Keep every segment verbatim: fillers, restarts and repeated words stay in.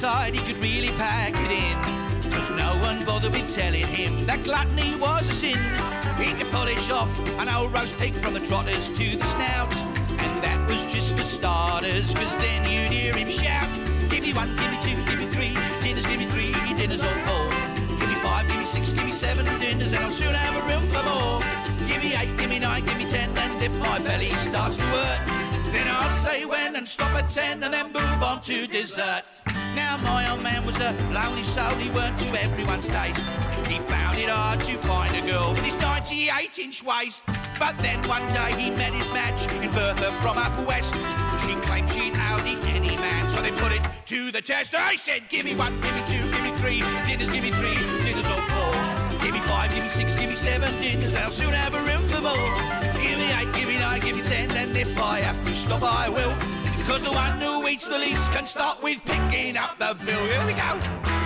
decided he could really pack it in. Cause no one bothered with telling him that gluttony was a sin. He could polish off an old roast pig from the trotters to the snout. And that was just for starters, cause then you'd hear him shout, give me one, give me two, give me three, dinners, give me three, dinners or four. Give me five, give me six, give me seven dinners, and I'll soon have a room for more. Give me eight, give me nine, give me ten, and if my belly starts to hurt, then I'll say when and stop at ten and then move on to dessert. Now my old man was a lonely soul, he weren't to everyone's taste. He found it hard to find a girl with his ninety-eight inch waist. But then one day he met his match in Bertha from up west. She claimed she'd outie any man, so they put it to the test. I said, give me one, give me two, give me three, dinners, give me three, dinners or four. Give me five, give me six, give me seven dinners, I'll soon have a room for more. Give me eight, give me nine, give me ten, and if I have to stop, I will. Because the one who eats the least can start with picking up the bill. Here we go.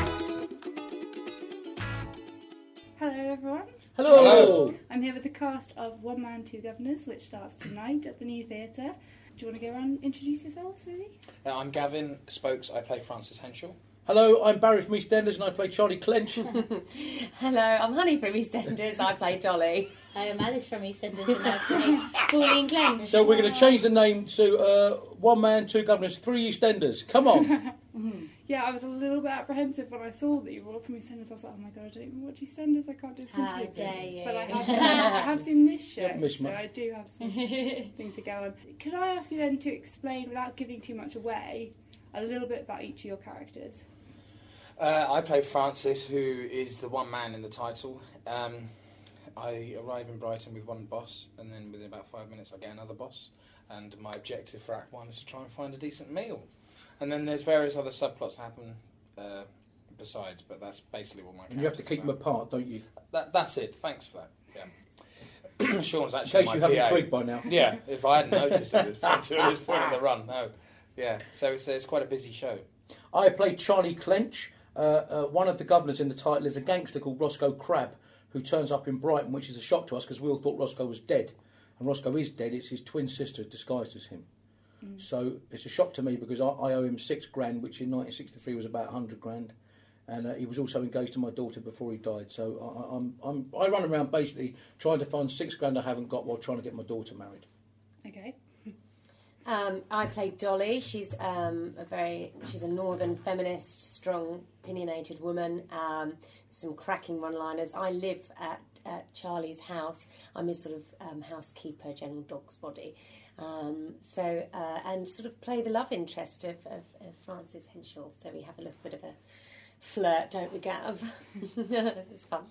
Hello everyone. Hello. Hello. I'm here with the cast of One Man, Two Governors, which starts tonight at the New Theatre. Do you want to go around and introduce yourselves, really? Uh, I'm Gavin Spokes, I play Francis Henschel. Hello, I'm Barry from EastEnders and I play Charlie Clench. Hello, I'm Honey from EastEnders, I play Dolly. I'm Alice from EastEnders and I play Pauline Clench. So we're going to change the name to uh, One Man, Two Governors, Three EastEnders. Come on. Yeah, I was a little bit apprehensive when I saw that you were all from EastEnders. I was like, oh my god, I don't even watch EastEnders, I can't do this How interview. dare you. But I have, seen, I have seen this show, Yep, miss so much. I do have something to go on. Could I ask you then to explain, without giving too much away, a little bit about each of your characters? Uh, I play Francis, who is the one man in the title. Um, I arrive in Brighton with one boss, and then within about five minutes I get another boss. And my objective for Act One is to try and find a decent meal. And then there's various other subplots that happen uh, besides, but that's basically what my character's And you have to keep them about. apart, don't you? That, that's it. Thanks for that. Yeah. Sean's In actually case my you haven't P A. twigged by now. Yeah, if I hadn't noticed it until this point in the run, no. Yeah, so it's, it's quite a busy show. I play Charlie Clench. Uh, uh, one of the governors in the title is a gangster called Roscoe Crabbe, who turns up in Brighton, which is a shock to us because we all thought Roscoe was dead. And Roscoe is dead, it's his twin sister disguised as him. Mm. So it's a shock to me because I, I owe him six grand, which in nineteen sixty-three was about a hundred grand. And uh, he was also engaged to my daughter before he died. So I, I'm, I'm, I run around basically trying to find six grand I haven't got while trying to get my daughter married. Okay. Um, I play Dolly. She's um, a very, she's a northern feminist, strong, opinionated woman. Um, some cracking one-liners. I live at, at Charlie's house. I'm his sort of um, housekeeper, general dog's body. Um, so uh, and sort of play the love interest of, of, of Francis Henschel. So we have a little bit of a flirt, don't we, Gav? It's fun.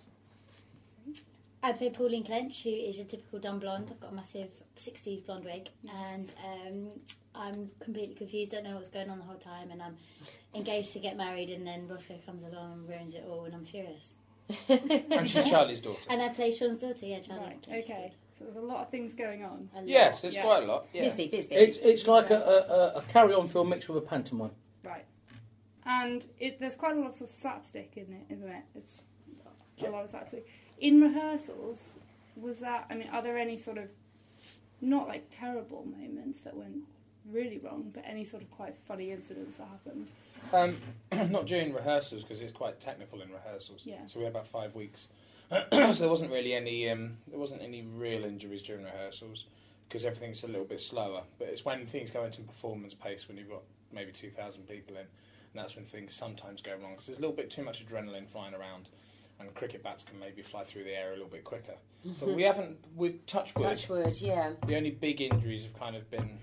I play Pauline Clench, who is your typical dumb blonde. I've got a massive sixties blonde wig, yes. and um, I'm completely confused, don't know what's going on the whole time, and I'm engaged to get married, and then Roscoe comes along and ruins it all, and I'm furious. And she's Charlie's daughter. And I play Sean's daughter, yeah, Charlie. Right, okay. So there's a lot of things going on. Yes, it's yeah. quite a lot. Yeah. Busy, busy. It's, it's like a, a, a carry-on film mixed with a pantomime. Right. And it, there's quite a lot of, sort of slapstick in it, isn't it? It's a Yeah. lot of slapstick. In rehearsals, was that, I mean, are there any sort of, not like terrible moments that went really wrong, but any sort of quite funny incidents that happened? Um, not during rehearsals, because it's quite technical in rehearsals. Yeah. So we had about five weeks. So there wasn't really any, um, there wasn't any real injuries during rehearsals, because everything's a little bit slower. But it's when things go into performance pace, when you've got maybe two thousand people in, and that's when things sometimes go wrong, because there's a little bit too much adrenaline flying around. And cricket bats can maybe fly through the air a little bit quicker. Mm-hmm. But we haven't, with touch wood, Touch wood, yeah. The only big injuries have kind of been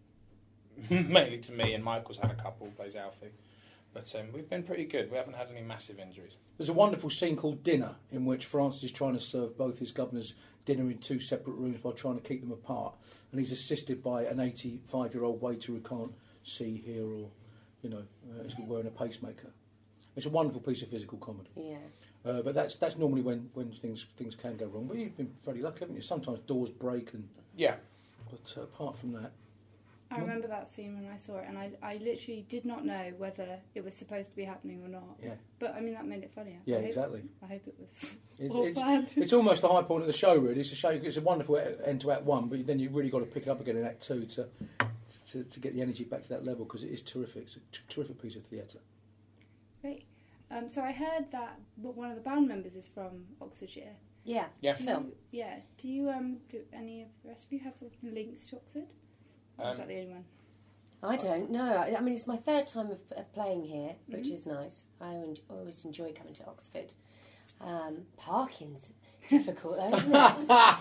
mainly to me, and Michael's had a couple, plays Alfie. But um, we've been pretty good. We haven't had any massive injuries. There's a wonderful scene called Dinner, in which Francis is trying to serve both his governors dinner in two separate rooms while trying to keep them apart. And he's assisted by an eighty-five-year-old waiter who can't see, hear, or, you know, uh, is wearing a pacemaker. It's a wonderful piece of physical comedy. Yeah. Uh, but that's that's normally when, when things things can go wrong. But you've been very lucky, haven't you? Sometimes doors break, and yeah. But uh, apart from that, I remember that scene when I saw it, and I I literally did not know whether it was supposed to be happening or not. Yeah. But I mean that made it funnier. Yeah, I hope, exactly. I hope it was it's all it's, planned. it's almost the high point of the show. Really, it's a show. It's a wonderful end to Act One, but then you really got to pick it up again in Act Two to to, to get the energy back to that level, because it is terrific. It's a t- terrific piece of theatre. Great. Um, so I heard that one of the band members is from Oxfordshire. Yeah, Yeah. Do Phil. you, yeah. Do you um do any of the rest of you have sort of links to Oxford? Or is Um, that the only one? I don't know. I, I mean, it's my third time of, of playing here, which Mhm. is nice. I en- always enjoy coming to Oxford. Um, parking's difficult, though, isn't it?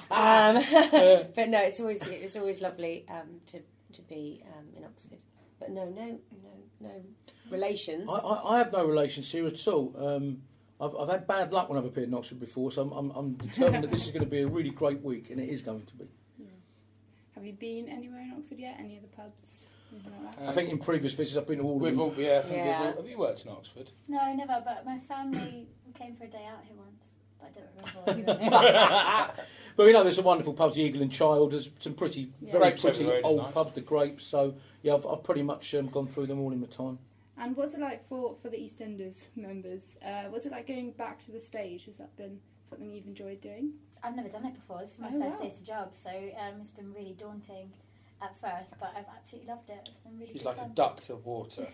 um, but no, it's always it's always lovely um, to to be um, in Oxford. But no, no, no, no relations. I, I, I have no relations here at all. Um, I've, I've had bad luck when I've appeared in Oxford before, so I'm, I'm, I'm determined that this is going to be a really great week, and it is going to be. Have you been anywhere in Oxford yet? Any of the pubs? Anything like that? I think in previous visits I've been to all of We've them. all, yeah, I think Yeah. We've all, have you worked in Oxford? No, never. But my family came for a day out here once. But I don't remember. But we know there's some wonderful pubs, the Eagle and Child. There's some pretty, Yeah. very Grapes over pretty the road is old nice. pubs, the Grapes. So yeah, I've, I've pretty much um, gone through them all in my time. And what's it like for, for the EastEnders members? Uh, what's it like going back to the stage? Has that been something you've enjoyed doing? I've never done it before. This is my Oh, first wow. day to job, so um, it's been really daunting at first, but I've absolutely loved it. It's been really She's good like fun. a duck to water.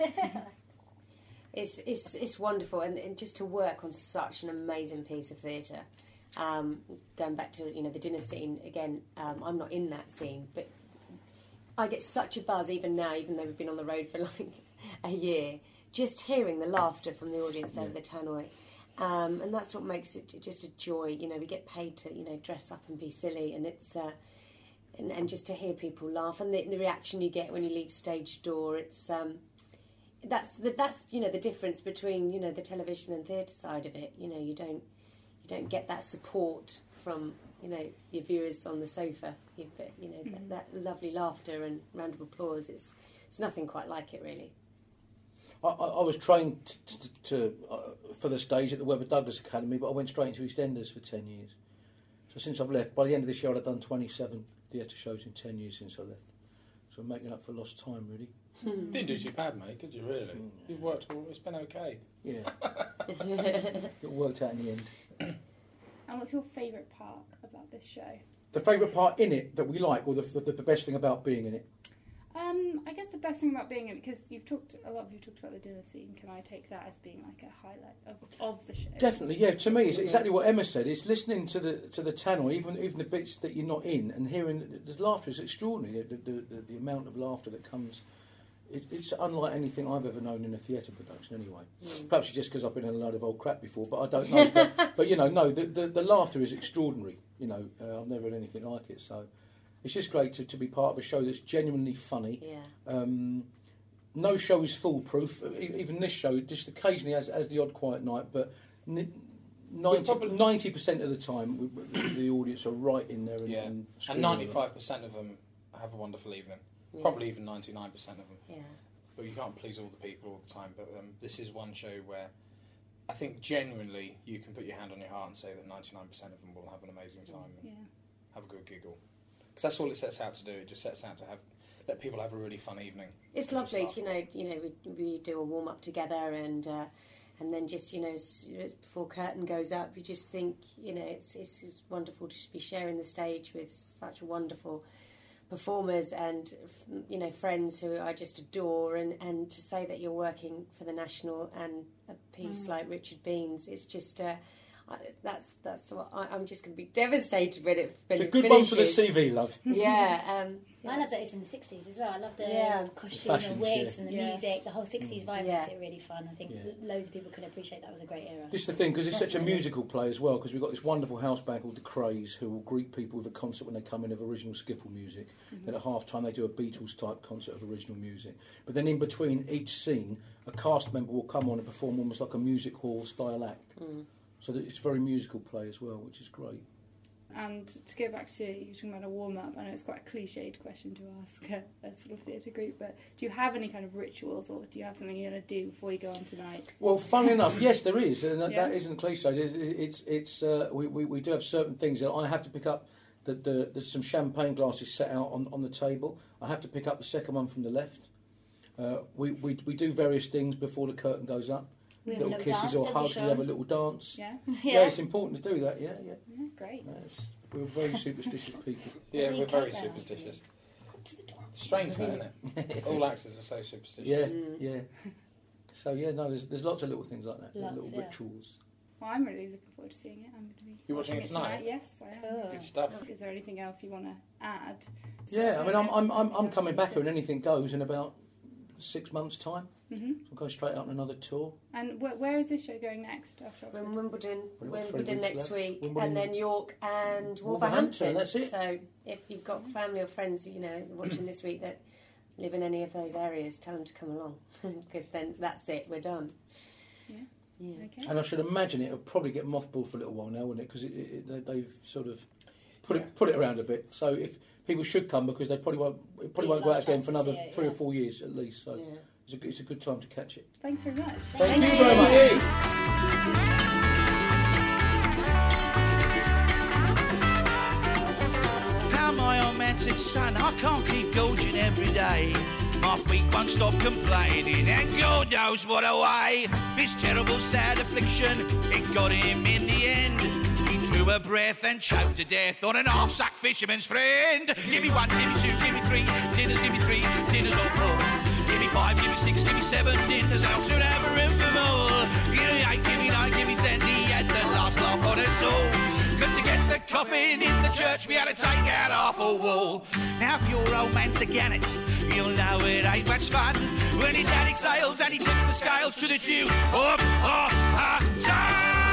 It's it's it's wonderful, and, and just to work on such an amazing piece of theatre. Um, going back to you know the dinner scene again, um, I'm not in that scene, but I get such a buzz even now, even though we've been on the road for like a year, just hearing the laughter from the audience over the tannoy. Um, and that's what makes it just a joy. You know, we get paid to you know dress up and be silly, and it's uh, and, and just to hear people laugh and the, the reaction you get when you leave stage door. It's um, that's the, that's you know the difference between you know the television and theatre side of it. You know, you don't you don't get that support from you know your viewers on the sofa. You get you know Mhm. that, that lovely laughter and round of applause. It's it's nothing quite like it really. I, I, I was trained t- t- to uh, for the stage at the Webber Douglas Academy, but I went straight into EastEnders for ten years. So since I've left, by the end of this year, I've done twenty-seven theatre shows in ten years since I left. So I'm making up for lost time, really. Didn't do too bad, mate, did you really? Mm. You've worked all, it's been okay. Yeah, it worked out in the end. And what's your favourite part about this show? The favourite part in it that we like, or the, the, the best thing about being in it? Um, I guess the best thing about being in, because you've talked a lot of you talked about the dinner scene. Can I take that as being like a highlight of, of the show? Definitely, yeah. To me, it's exactly what Emma said. It's listening to the to the tannoy, even even the bits that you're not in, and hearing the, the laughter is extraordinary. The, the, the, the amount of laughter that comes, it, it's unlike anything I've ever known in a theatre production. Anyway, Mm. perhaps it's just because I've been in a load of old crap before, but I don't know. but, but you know, no, the, the the laughter is extraordinary. You know, uh, I've never had anything like it. So it's just great to, to be part of a show that's genuinely funny. Yeah. Um, no show is foolproof. E- Even this show, just occasionally has, has the odd quiet night, but n- ninety percent of the time, we, we, the audience are right in there. And, Yeah. and, And screaming ninety-five percent of them have a wonderful evening. Yeah. Probably even ninety-nine percent of them. Yeah. But you can't please all the people all the time. But um, this is one show where I think genuinely you can put your hand on your heart and say that ninety-nine percent of them will have an amazing time and Yeah. have a good giggle. Because that's all it sets out to do. It just sets out to have let people have a really fun evening. It's lovely, to, you know. You know, we, we do a warm up together, and uh, and then just you know s- before curtain goes up, you just think you know it's it's, it's wonderful to be sharing the stage with such wonderful performers and you know friends who I just adore, and, and to say that you're working for the National and a piece Mm. like Richard Bean's, it's just. Uh, I, that's that's what I, I'm just going to be devastated when it when It's a it good one for the finishes. C V, love. Yeah, um, I love that it's in the sixties as well. I love the Yeah. costume, Fashions, the wigs, yeah. and the Yeah. music. The whole sixties vibe Yeah. makes it really fun. I think Yeah. loads of people could appreciate that was a great era. This is the thing, because it's such a Definitely. musical play as well, because we've got this wonderful house band called The Craze, who will greet people with a concert when they come in of original skiffle music. Mm-hmm. Then at half-time they do a Beatles-type concert of original music. But then in between each scene, a cast member will come on and perform almost like a music hall-style act. mm. So that it's a very musical play as well, which is great. And to go back to you talking about a warm up, I know it's quite a cliched question to ask a, a sort of theatre group, but do you have any kind of rituals, or do you have something you're going to do before you go on tonight? Well, funnily enough, yes, there is, and that, Yeah. that isn't cliche. It's, it's, it's uh, we, we, we do have certain things that I have to pick up. The, the, there's some champagne glasses set out on, on the table. I have to pick up the second one from the left. Uh, we, we we do various things before the curtain goes up. We have a Little little kisses dance, or don't we, hugs. We Sean? have a little dance. Yeah? Yeah, it's important to do that. Yeah, yeah. Yeah, great. No, it's- we're very superstitious people. Yeah, Every we're very cat now. superstitious. Strange, though, isn't it? All actors are so superstitious. Yeah, Mm. yeah. So yeah, no, there's there's lots of little things like that, Lots, little yeah. rituals. Well, I'm really looking forward to seeing it. I'm going to be. You're watching it tonight? Yes, I am. Cool. Good stuff. Is there anything else you want to add? Yeah, I mean, I'm I'm I'm, I'm coming back here. here, and anything goes in about six months' time. Mm-hmm. So I'll go straight out on another tour. And wh- where is this show going next? After We're Oxford? in Wimbledon, We've got three Wimbledon weeks next left. week, Wimbledon- and then York and Wolverhampton, Wolverhampton. that's it. So if you've got family or friends, you know, watching this week that live in any of those areas, tell them to come along, because then that's it. We're done. Yeah. Yeah. Okay. And I should imagine it'll probably get mothballed for a little while now, won't it? Because it, it, they, they've sort of put Yeah. it put it around a bit. So if people should come, because they probably won't it probably Be a won't go out large again chance for to another see it, three yeah. or four years at least. So Yeah. it's a good- it's a good time to catch it. Thanks very much. Thank, Thank you you. very much. Now my romantic son, I can't keep gorging every day. My feet won't stop complaining, and God knows what a way. This terrible sad affliction, it got him in the end. He drew a breath and choked to death on an half-sucked fisherman's friend. Give me one, give me two, give me three, dinners, give me three, dinners all full. Give me five, give me six, give me seven dinners, and I'll soon have a room for more. Give me eight, give me nine, give me ten, he had the last laugh on us all. Cause to get the coffin in the church, we had to take out half a wall. Now if your old man's a gannet, you'll know it ain't much fun when his dad exhales and he tips the scales to the tune of a time.